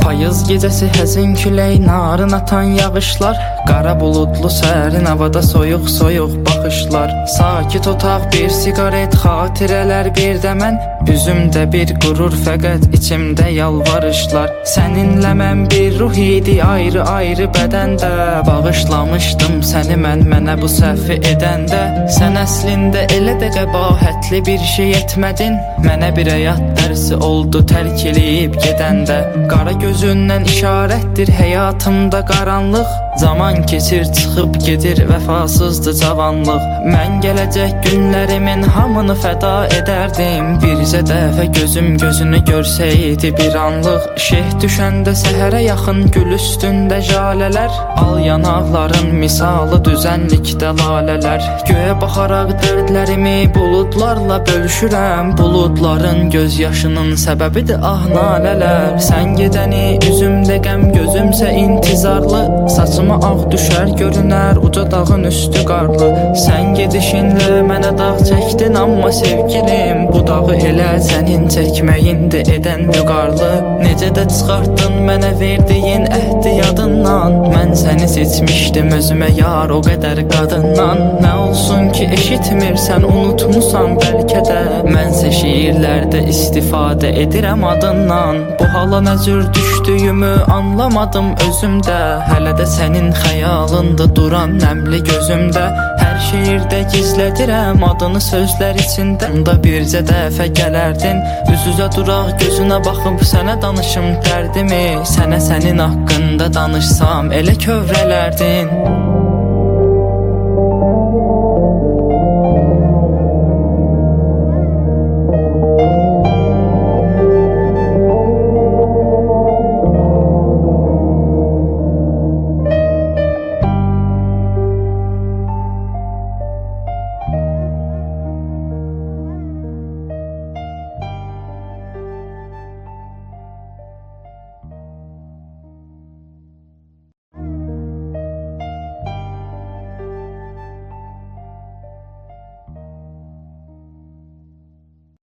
Payız gecəsi həzin külək, narın atan yağışlar, qara buludlu sərin havada soyuq soyuq baxışlar. Sakit otaq, bir siqaret, xatirələr bir də mən, üzümdə bir qürur, fəqət içimdə yalvarışlar. Səninlə mən bir ruh idi, ayrı-ayrı bədəndə, bağışlamışdım səni mənə bu səhvi edəndə. Sən əslində elə də qəbahətli bir şey etmədin, mənə bir həyat dərsi oldu tərk eləyib gedəndə. Qara gözündən işarətdir həyatımda qaranlıq, zaman keçir çıxıb gedir vəfasızdır cavanlıq. Mən gələcək günlərimin hamını fəda edərdim, bircə dəfə gözüm gözünü görsəydi bir anlıq. Şeh düşəndə səhərə yaxın gül üstündə jalələr, al yanaqların misalı düzənlikdə lalələr. Göyə baxaraq dərdlərimi buludlarla bölüşürəm, buludların göz yaşının səbəbidir ah nalələr. Sən gedəni üzümdə qəm, gözümsə intizarlı, saçıma ağ düşər görünər uca dağın üstü qarlı. Sən gedişinlə mənə dağ çəkdin, amma sevgilim, bu dağı elə sənin çəkməyindir edən vüqarlı. Necə də çıxartdın mənə verdiyin əhdi yadından, mən səni seçmişdim özümə yar o qədər qadından. Nə olsun ki eşitmirsən, unutmusan bəlkə də, mənsə şiirlərdə istifadə edirəm adından. Bu hala nə cür düşdüyümü anlamadım özümdə, hələ də sənin xəyalında duran nəmli gözümdə. Hər şiirdə gizlədirəm adını sözlər içində, onda bircə dəfə gələrdin, üz-üzə duraq gözünə baxıb sənə danışım dərdimi, sənə sənin haqqında danışsam elə kövrələrdin.